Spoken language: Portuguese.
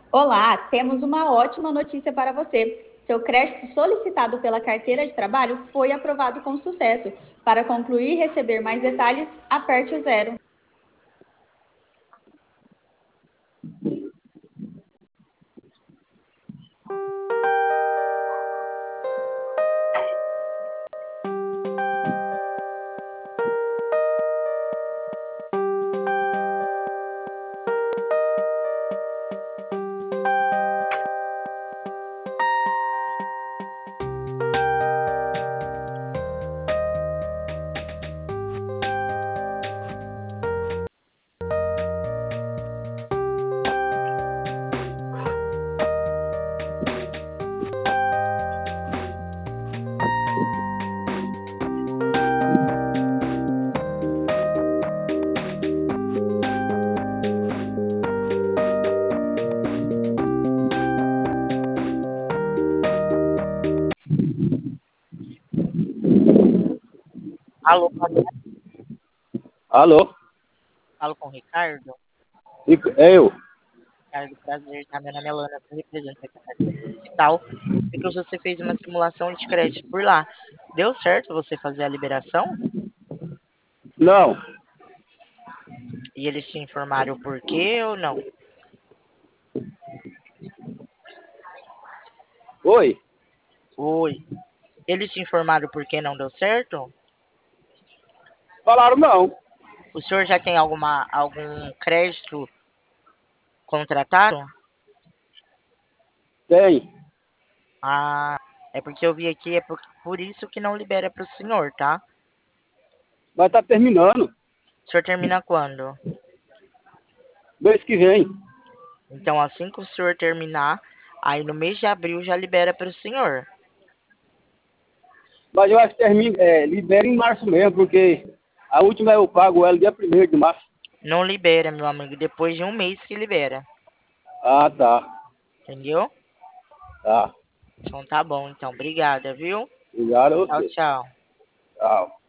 Olá, temos uma ótima notícia para você. Seu crédito solicitado pela carteira de trabalho foi aprovado com sucesso. Para concluir e receber mais detalhes, aperte o zero. Alô, boa tarde. Alô? Falo com o Ricardo. É eu. Ricardo, prazer. Meu nome é Lana, sou representante da carteira digital. E que você fez uma simulação de crédito por lá. Deu certo você fazer a liberação? Não. E eles te informaram o porquê ou não? Oi? Oi. Eles te informaram o porquê não deu certo? Falaram não. O senhor já tem algum crédito contratado? Tem. Ah, é porque eu vi aqui, é por isso que não libera para o senhor, tá? Mas tá terminando. O senhor termina quando? Mês que vem. Então, assim que o senhor terminar, aí no mês de abril já libera para o senhor. Mas eu acho que libera em março mesmo, porque a última eu pago ela dia 1º de março. Não libera, meu amigo, depois de um mês que libera. Ah, tá. Entendeu? Tá. Então tá bom, então. Obrigada, viu? Obrigado a Tchau, você. tchau. Tchau.